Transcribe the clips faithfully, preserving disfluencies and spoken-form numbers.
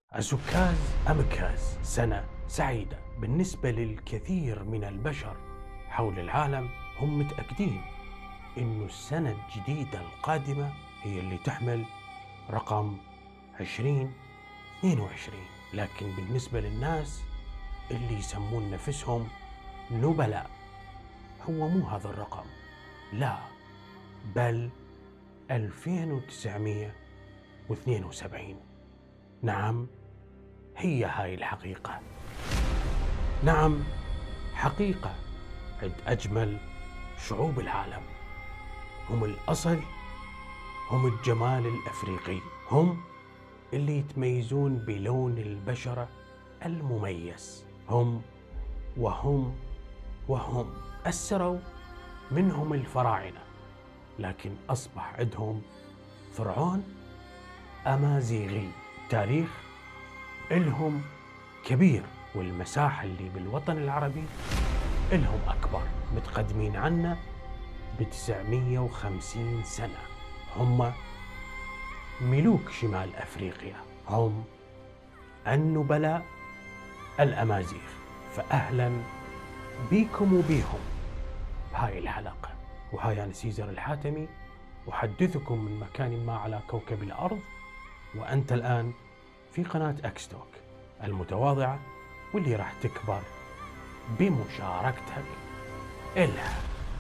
عزوكاز أمكاز سنة سعيدة بالنسبة للكثير من البشر حول العالم. هم متأكدين إنه السنة الجديدة القادمة هي اللي تحمل رقم عشرين اثنين وعشرين، لكن بالنسبة للناس اللي يسمون نفسهم نبلاء هو مو هذا الرقم، لا بل ألفين وتسعمية واثنين وسبعين. نعم، هي هاي الحقيقة. نعم، حقيقة عند أجمل شعوب العالم. هم الأصل، هم الجمال الأفريقي، هم اللي يتميزون بلون البشرة المميز. هم وهم وهم أسروا منهم الفراعنة، لكن أصبح عندهم فرعون أمازيغي. تاريخ إلهم كبير، والمساحة اللي بالوطن العربي إلهم أكبر، متقدمين عنا بتسعمية وخمسين سنة. هم ملوك شمال أفريقيا، هم النبلاء الأمازيغ. فأهلا بيكم وبيهم بهاي الحلقة. وهاي أنا سيزر الحاتمي، أحدثكم من مكان ما على كوكب الأرض، وأنت الآن في قناة أكستوك المتواضعة واللي راح تكبر بمشاركتك إلها.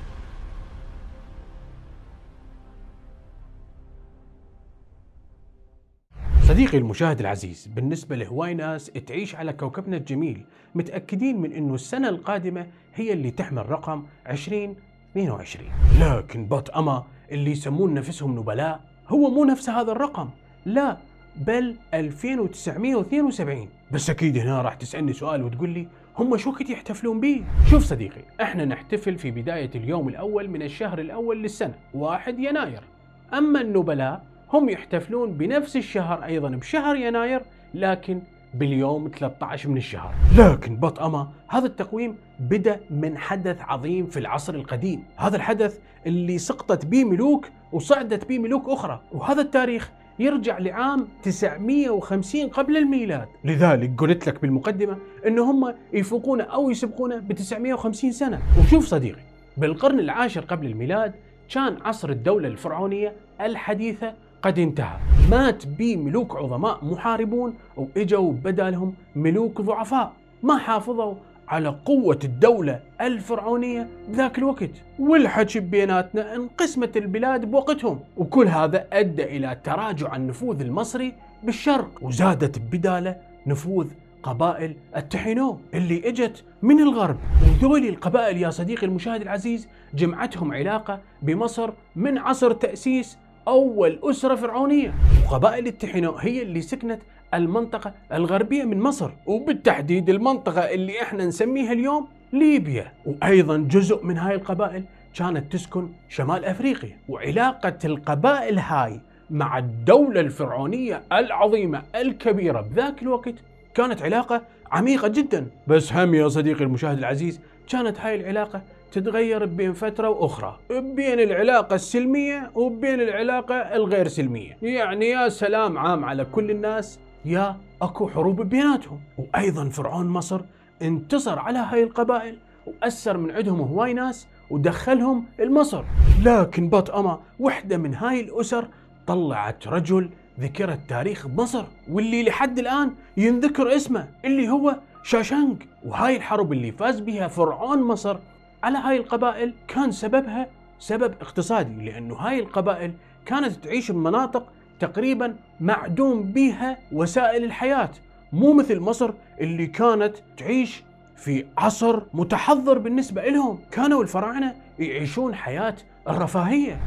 صديقي المشاهد العزيز، بالنسبة لهواي ناس تعيش على كوكبنا الجميل متأكدين من أنه السنة القادمة هي اللي تحمل رقم عشرين اثنين وعشرين، لكن بط أما اللي يسمون نفسهم نبلاء هو مو نفس هذا الرقم، لا بل ألفين وتسعمية واثنين وسبعين. بس أكيد هنا راح تسألني سؤال وتقول لي هم شو كنت يحتفلون بيه؟ شوف صديقي، احنا نحتفل في بداية اليوم الأول من الشهر الأول للسنة واحد يناير. أما النبلاء هم يحتفلون بنفس الشهر أيضا بشهر يناير، لكن باليوم ثلاثة عشر من الشهر. لكن بط أما هذا التقويم بدأ من حدث عظيم في العصر القديم، هذا الحدث اللي سقطت به ملوك وصعدت به ملوك أخرى، وهذا التاريخ يرجع لعام تسعمية وخمسين قبل الميلاد. لذلك قلت لك بالمقدمة إنه هم يفوقون أو يسبقون ب تسعمية وخمسين سنة. وشوف صديقي، بالقرن العاشر قبل الميلاد كان عصر الدولة الفرعونية الحديثة قد انتهى، مات بي ملوك عظماء محاربون واجوا بدالهم ملوك ضعفاء ما حافظوا على قوة الدولة الفرعونية بذاك الوقت، والحكي بيناتنا انقسمت البلاد بوقتهم، وكل هذا أدى إلى تراجع النفوذ المصري بالشرق، وزادت بداله نفوذ قبائل التحينو اللي اجت من الغرب. وذولي القبائل يا صديقي المشاهد العزيز جمعتهم علاقة بمصر من عصر تأسيس أول أسرة فرعونية. وقبائل التحينو هي اللي سكنت المنطقة الغربية من مصر، وبالتحديد المنطقة اللي احنا نسميها اليوم ليبيا. وأيضا جزء من هاي القبائل كانت تسكن شمال أفريقيا. وعلاقة القبائل هاي مع الدولة الفرعونية العظيمة الكبيرة بذاك الوقت كانت علاقة عميقة جدا. بس هم يا صديقي المشاهد العزيز كانت هاي العلاقة تتغير بين فترة وأخرى، بين العلاقة السلمية وبين العلاقة الغير سلمية، يعني يا سلام عام على كل الناس يا أكو حروب بيناتهم. وأيضا فرعون مصر انتصر على هاي القبائل وأسر من عندهم هواي ناس ودخلهم المصر. لكن بط أما وحدة من هاي الأسر طلعت رجل ذكرت تاريخ مصر واللي لحد الآن ينذكر اسمه، اللي هو شاشنغ. وهاي الحرب اللي فاز بها فرعون مصر على هاي القبائل كان سببها سبب اقتصادي، لأنه هاي القبائل كانت تعيش بمناطق تقريبا معدوم بها وسائل الحياة، مو مثل مصر اللي كانت تعيش في عصر متحضر بالنسبة لهم. كانوا الفراعنة يعيشون حياة الرفاهية.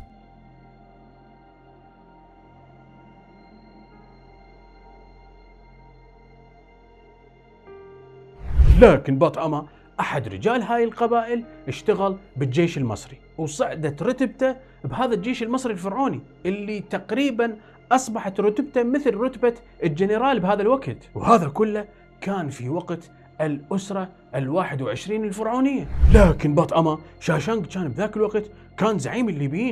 لكن بط أما أحد رجال هاي القبائل اشتغل بالجيش المصري وصعدت رتبته بهذا الجيش المصري الفرعوني اللي تقريبا أصبحت رتبته مثل رتبة الجنرال بهذا الوقت. وهذا كله كان في وقت الأسرة الواحد وعشرين الفرعونية. لكن بط أما شاشنغ كان بذاك الوقت كان زعيم الليبيين،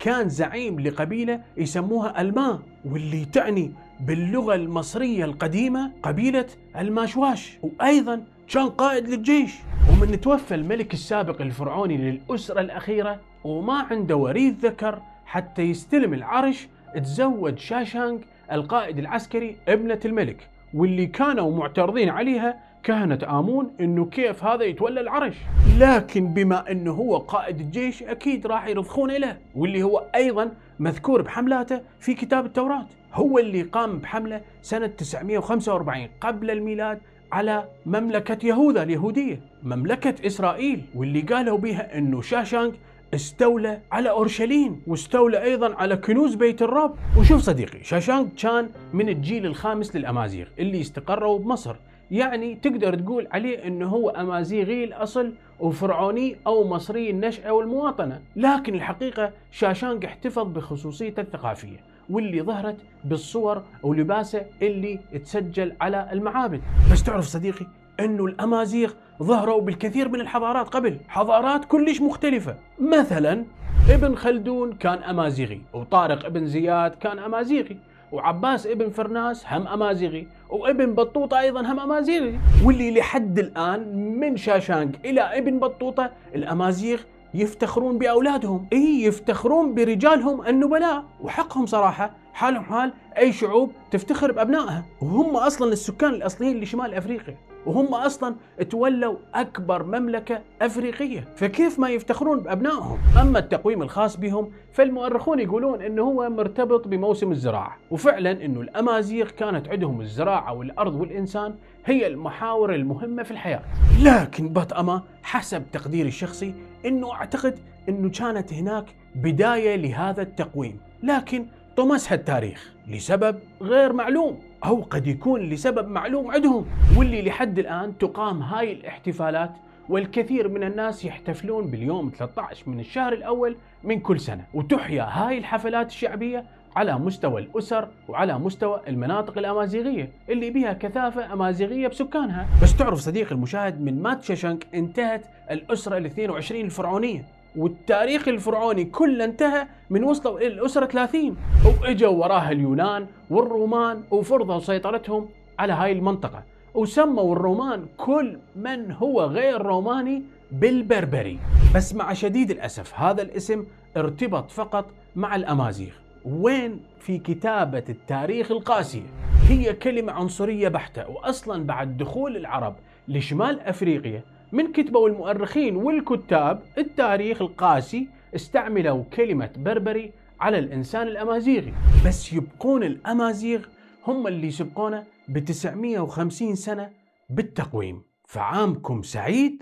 كان زعيم لقبيلة يسموها الما، واللي تعني باللغة المصرية القديمة قبيلة الماشواش، وأيضا كان قائد للجيش. ومن توفى الملك السابق الفرعوني للأسرة الأخيرة وما عنده وريث ذكر حتى يستلم العرش، تزوج شاشانغ القائد العسكري ابنة الملك، واللي كانوا معترضين عليها كهنة آمون انه كيف هذا يتولى العرش، لكن بما انه هو قائد الجيش اكيد راح يرضخون له، واللي هو ايضا مذكور بحملاته في كتاب التوراة. هو اللي قام بحملة سنة تسعمئة وخمسة وأربعين قبل الميلاد على مملكة يهوذا اليهودية، مملكة إسرائيل، واللي قالوا بها انه شاشانغ استولى على أورشليم واستولى أيضا على كنوز بيت الرب. وشوف صديقي، شاشانغ كان من الجيل الخامس للأمازيغ اللي استقروا بمصر، يعني تقدر تقول عليه انه هو امازيغي الاصل وفرعوني او مصري النشأة والمواطنة، لكن الحقيقة شاشانغ احتفظ بخصوصيته الثقافية واللي ظهرت بالصور ولباسه اللي تسجل على المعابد. بس تعرف صديقي انه الامازيغ ظهروا بالكثير من الحضارات قبل، حضارات كلش مختلفة. مثلا ابن خلدون كان امازيغي، وطارق ابن زياد كان امازيغي، وعباس ابن فرناس هم امازيغي، وابن بطوطة ايضا هم امازيغي، واللي لحد الان من شاشانغ الى ابن بطوطة الامازيغ يفتخرون باولادهم، اي يفتخرون برجالهم النبلاء، وحقهم صراحة، حالهم حال اي شعوب تفتخر بابنائها، وهم اصلا السكان الاصليين لشمال افريقيا، وهم اصلا تولوا اكبر مملكة افريقية، فكيف ما يفتخرون بابنائهم؟ اما التقويم الخاص بهم فالمؤرخون يقولون انه هو مرتبط بموسم الزراعة، وفعلا انه الامازيغ كانت عندهم الزراعة والارض والانسان هي المحاور المهمة في الحياة. لكن بطأمة حسب تقديري الشخصي انه اعتقد انه كانت هناك بداية لهذا التقويم، لكن طمسها التاريخ لسبب غير معلوم، أو قد يكون لسبب معلوم عندهم، واللي لحد الآن تقام هاي الاحتفالات، والكثير من الناس يحتفلون باليوم ثلاثة عشر من الشهر الأول من كل سنة، وتحيا هاي الحفلات الشعبية على مستوى الأسر وعلى مستوى المناطق الأمازيغية اللي بها كثافة أمازيغية بسكانها. بس تعرف صديقي المشاهد، من مات شاشانغ انتهت الأسرة الاثنين وعشرين الفرعونية، والتاريخ الفرعوني كله انتهى من وصلوا إلى الأسرة ثلاثين، وإجوا وراها اليونان والرومان وفرضوا سيطرتهم على هاي المنطقة، وسموا الرومان كل من هو غير روماني بالبربري. بس مع شديد الأسف هذا الاسم ارتبط فقط مع الأمازيغ، وين في كتابة التاريخ القاسية هي كلمة عنصرية بحتة، وأصلا بعد دخول العرب لشمال أفريقيا من كتبوا المؤرخين والكتاب التاريخ القاسي استعملوا كلمة بربري على الإنسان الأمازيغي، بس يبقون الأمازيغ هم اللي سبقونا بتسعمئة وخمسين سنة بالتقويم. فعامكم سعيد،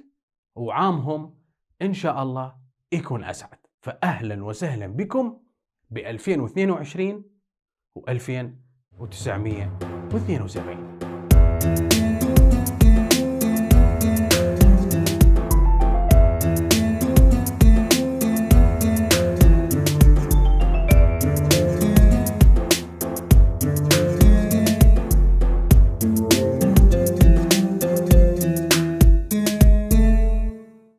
وعامهم إن شاء الله يكون أسعد. فأهلا وسهلا بكم ب ألفين واثنين وعشرين و ألفين وتسعمئة واثنين وسبعين.